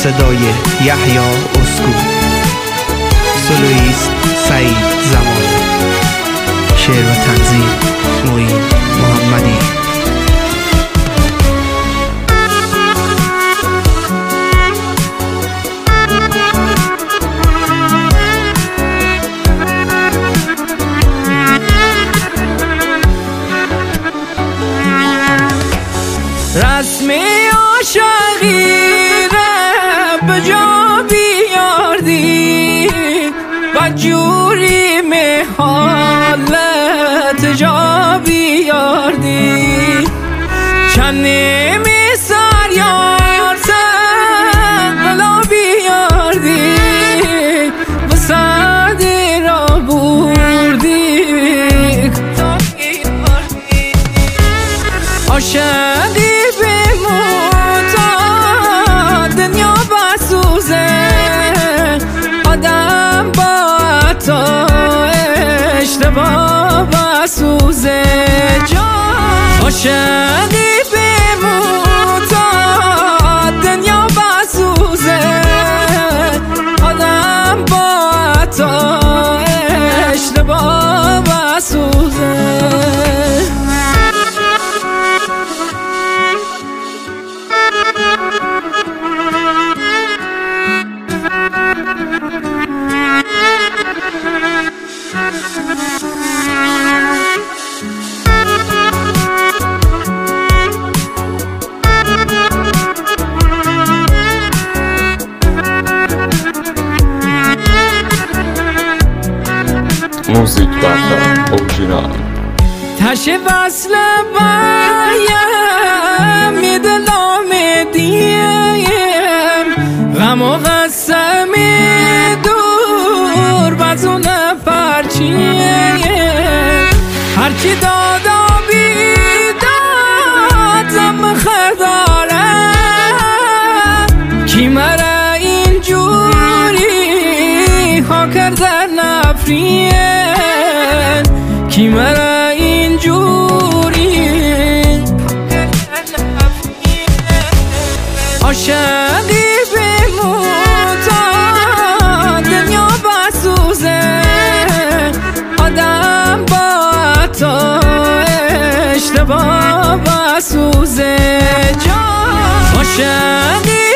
صدای یحیی اسکو، سولویست سعید زمان، شعر و تنظیم معین محمدی. رسم عاشقی را به جا بیاردی و جوری می حالت جا بیاردی، چند می سر یار سر بلا بیاردی و سردی را بردی عاشقی اشتباه بسوزه جان، عاشقی بمون تا دنیا بسوزه، آدم با تا اشتباه بسوزه. موزیک بخش اورجینال. تش وصل بایم می دلم دیم، غم و قسم دور بزونه پرچیم، هرچی دادا بیداد زم خرداره، کی مرا اینجوری ها کرده نفرین، کی مرا اینجوری عاشقی بمون تا دنیا بسوزه، آدم با تا اشتباه بسوزه جان، عاشقی